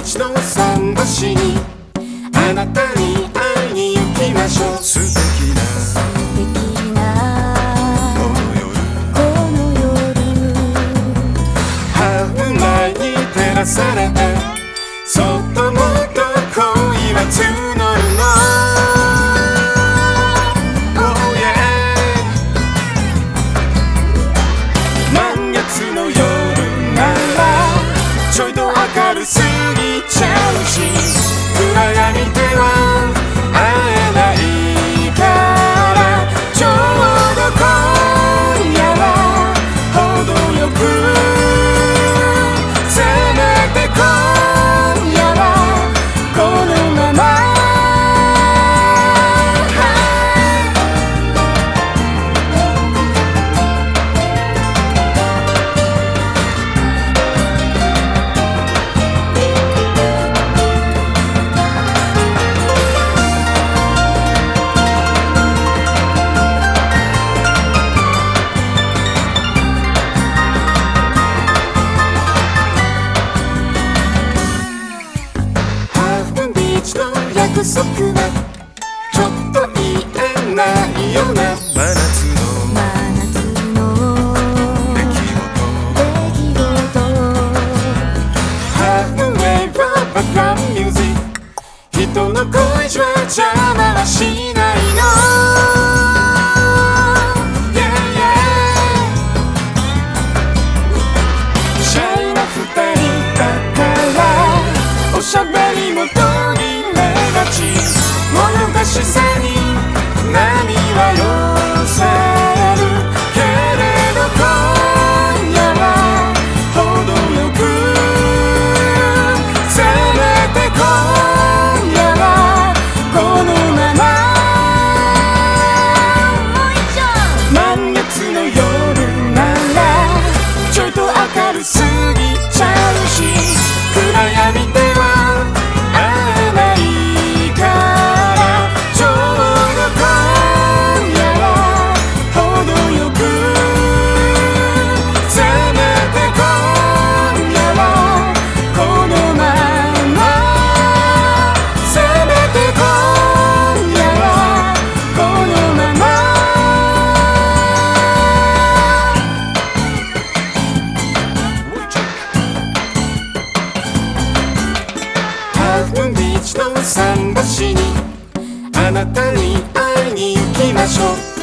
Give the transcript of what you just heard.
チの桟橋にあなたに会いに行きましょう。素敵なこの夜ハーフライに照らされてそっともっと恋は募るの。Oh yeah 満月の夜ならちょいと明るすぎちゃうし暗闇では会えないからちょうど今夜は程よくせめて今夜はこのまま約束はちょっと言えないような真夏の出来事ハーフウェイバーバックグラウンドミュージック人の恋じゃ邪魔はしないの。シャイな二人だからおしゃべりも通りもどかしさに波は寄せるけれど今夜は程よくせめて今夜はこのまま満月の夜ならちょいと明るすぎちゃうし暗闇では会えないビーチの桟橋にあなたに会いに行きましょう。